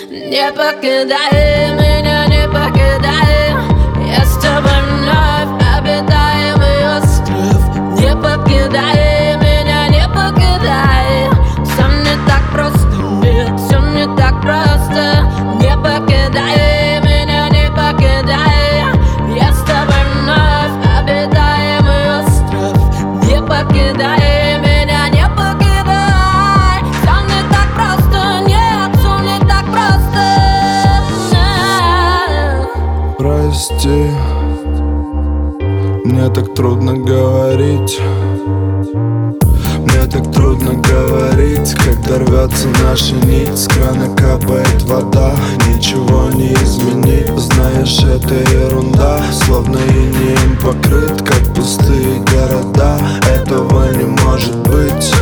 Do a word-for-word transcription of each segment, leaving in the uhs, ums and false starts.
Не покидай меня, не покидай. Я с тобой вновь обитаемый остров. Не покидай меня, не покидай. Все не так просто, нет, все не так просто. Не покидай меня, не покидай. Я с тобой вновь обитаемый остров. Не покидай меня, не покидай. Все не так просто, нет, все не так просто. Прости, мне так трудно говорить. Мне так трудно говорить, когда рвется наша нить. С крана капает вода, ничего не изменить. Знаешь, это ерунда, словно инеем покрыт, как пустые города. Этого не может быть.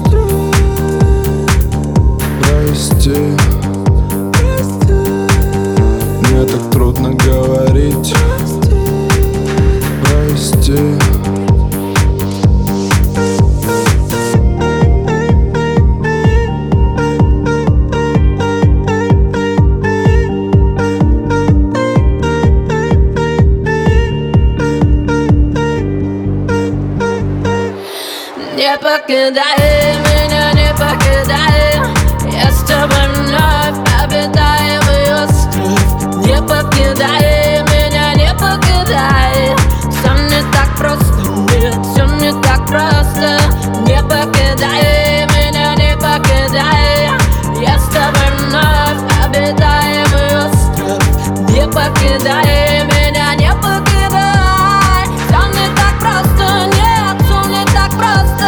Прости, мне так трудно говорить. Прости. Не покидай меня, не покидай. Я с тобой вновь обитаемый остров. Не покидай меня, не покидай. Все не так просто, нет, все не так просто. Не покидай меня, не покидай. Я с тобой вновь обитаемый остров. Не покидай меня, не покидай. Все не так просто, нет, все не так просто.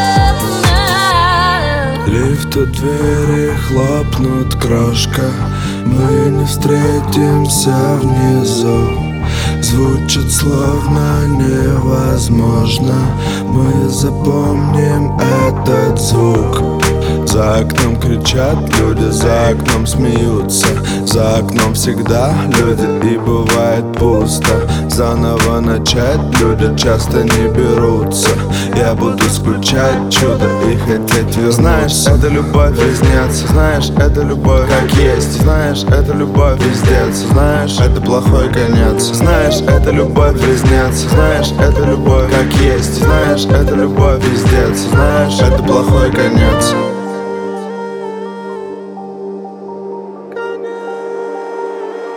Лифт у двери хлопнут, крошка. Мы не встретимся внизу. Звучит словно невозможно. Мы запомним этот звук. За окном кричат люди, за окном смеются. За окном всегда люди, и бывает пусто. Заново начать люди часто не берутся. Я буду скучать, чудо, и хотеть вернуться. Знаешь, это любовь вездец. Знаешь, это любовь как есть. Знаешь, это любовь вездец. Знаешь, это плохой конец. Знаешь, это любовь вездец. Знаешь, это любовь как есть. Знаешь, это любовь вездец. Знаешь, это плохой конец.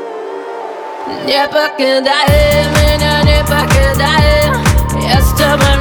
Не покидай меня, не покидай. Я с тобой